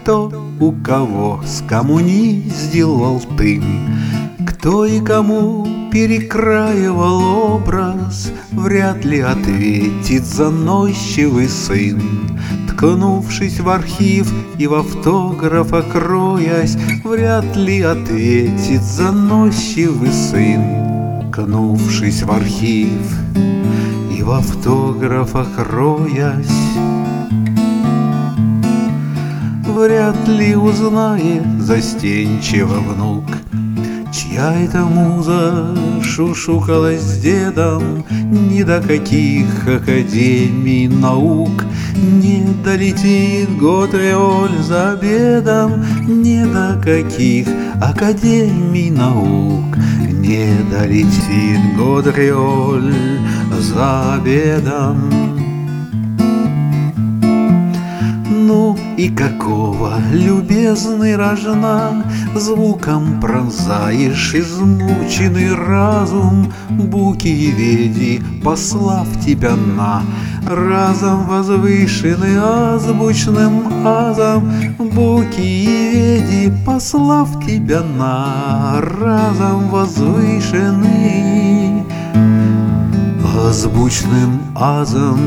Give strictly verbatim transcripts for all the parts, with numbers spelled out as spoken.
кто у кого скоммуниздил тын, кто и кому перекраивал образ, вряд ли ответит заносчивый сын. Ткнувшись в архив и в автографа кроясь, вряд ли ответит заносчивый сын. Ткнувшись в архив и в автографах роясь, вряд ли узнает застенчиво внук, чья это муза шушукалась с дедом. Ни до каких академий наук не долетит Готриоль за обедом. Ни до каких академий наук не долетит Готриоль за обедом. Ну и какого, любезный рожна, звуком пронзаешь измученный разум? Буки и веди, послав тебя на разом возвышенный азбучным азом. Буки и веди, послав тебя на разом возвышенный азбучным азом.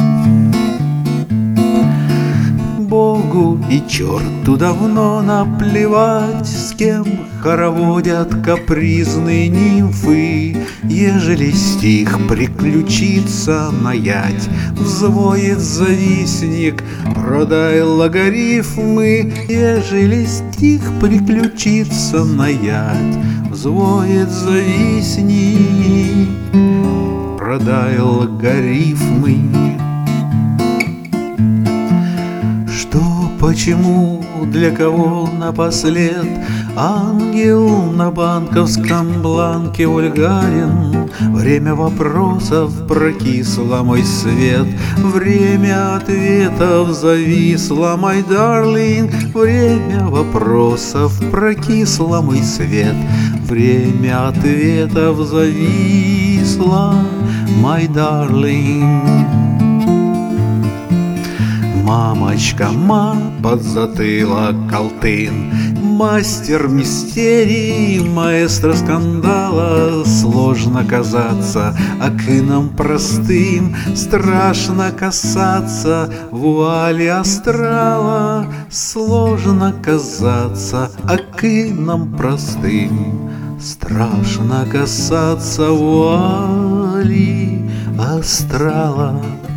Богу и черту давно наплевать, с кем хороводят капризные нимфы. Ежели стих приключится наять, взвоет завистник, продай логарифмы. Ежели стих приключится наять, взвоет завистник, продай логарифмы. Почему, для кого напослед ангел на банковском бланке вульгарен? Время вопросов прокисло, мой свет, время ответов зависло, мой дарлинг. Время вопросов прокисло, мой свет, время ответов зависло, мой дарлинг. Мамочка, ма, под затылок алтын, мастер мистерий, маэстро скандала. Сложно казаться акином простым, страшно касаться вуали астрала. Сложно казаться акином простым, страшно касаться вуали астрала.